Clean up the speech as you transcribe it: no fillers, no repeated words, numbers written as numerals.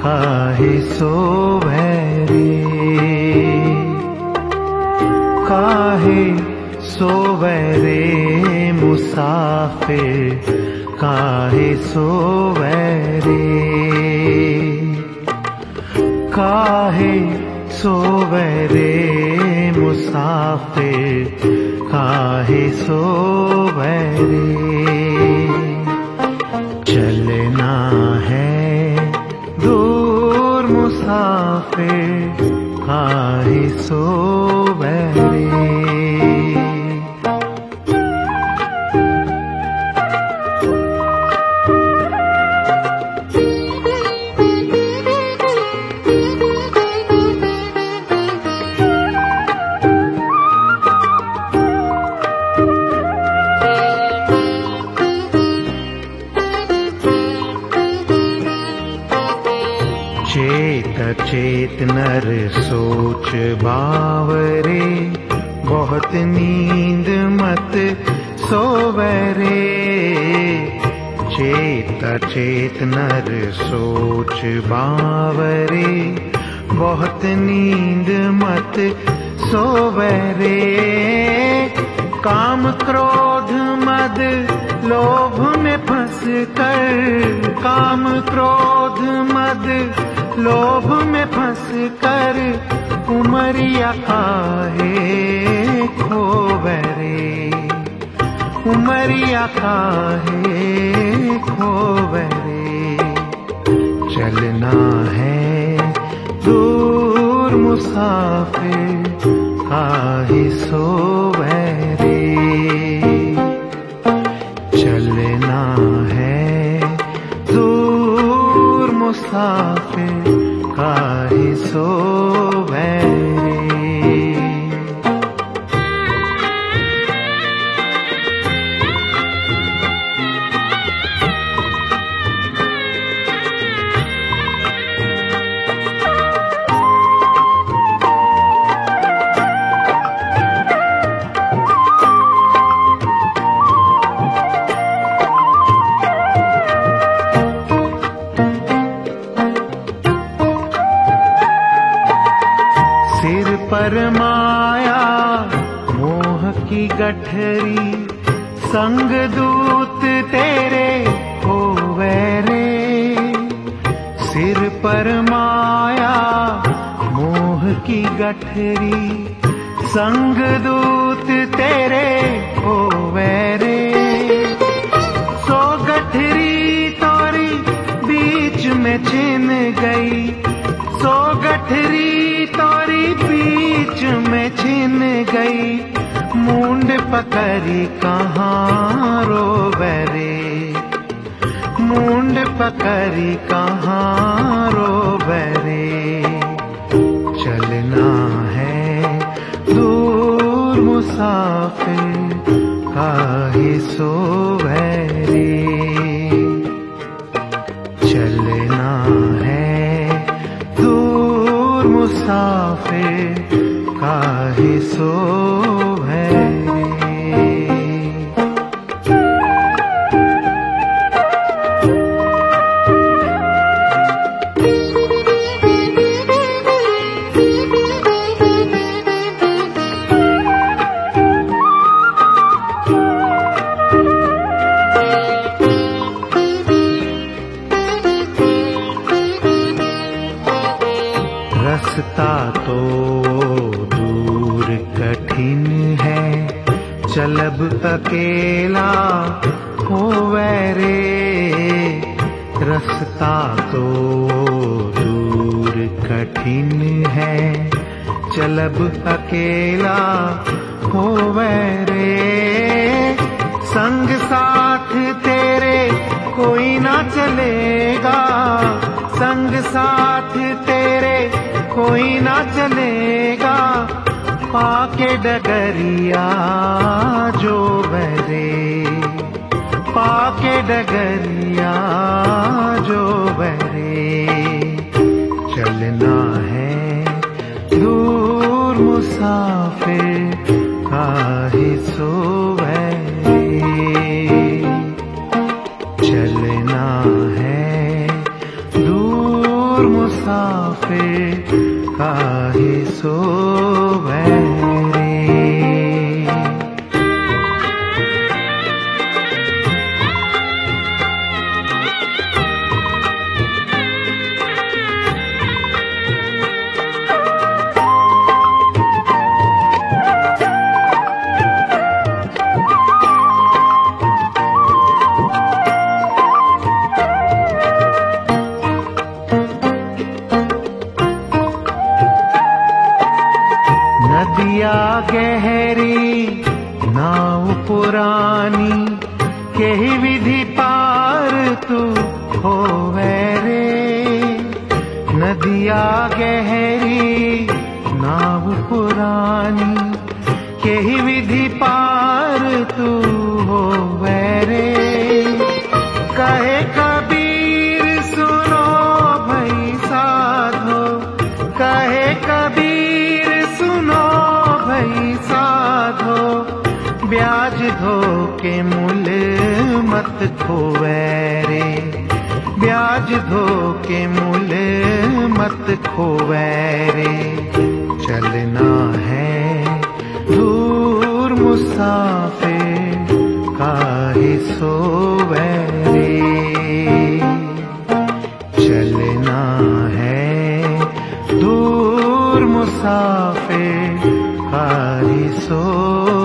काहे सोवे रे, काहे सोवे रे मुसाफिर, काहे सोवे रे, काहे सोवे रे मुसाफिर, काहे सोवे रे। चलना है दूर मुसाफिर, काहे सोवे रे। चेत चेत नर सोच बावरे, बहुत नींद मत सोवे रे। चेत चेत नर सोच बावरे, बहुत नींद मत सोवे रे। काम क्रोध मद लोभ में फंस कर, काम क्रोध मद लोभ में फंस कर, उमरिया काहे खोवे रे, उमरिया काहे खोवे रे। चलना है दूर मुसाफिर, काहे सोवे रे। चलना है दूर मुसाफिर, काहे सोवे रे। सिर पर माया मोह की गठरी, संग दूत तेरे होवे रे। सिर पर माया मोह की गठरी, संग दूत तेरे होवे रे। सो गठरी तोरी बीच में छिन गई, सो गठरी तोरी बीच में छिन गई। मूंड पकड़ी कहाँ रोवे रे, मूंड पकड़ी कहाँ रोवे रे। चलना है दूर मुसाफिर, काहे सोवे रे। चलना है दूर मुसाफिर, काहे सोवे रे। रास्ता तो दूर कठिन है, चलब अकेला होवे रे। रास्ता तो दूर कठिन है, चलब अकेला होवे रे। संग साथ तेरे कोई ना चलेगा, संग साथ तेरे कोई ना चलेगा। पाके डगरिया जो बरे, पाके डगरिया जो बरे। चलना है दूर मुसाफिर, काहे सोवे रे। चलना है दूर गहरी नाव पुरानी, केहि विधि पार तू होवे रे। नदिया गहरी नाव पुरानी, केहि विधि पार तू होवे रे। कहे कबीर सुनो भई साधो, कहे कबीर सुनो भई साधो, ब्याज धो के मूल मत खोवे रे। ब्याज धो के मूल मत खोवे रे। चलना है दूर मुसाफिर, काहे सोवे रे। चलना है दूर मुसाफिर, काहे सोवे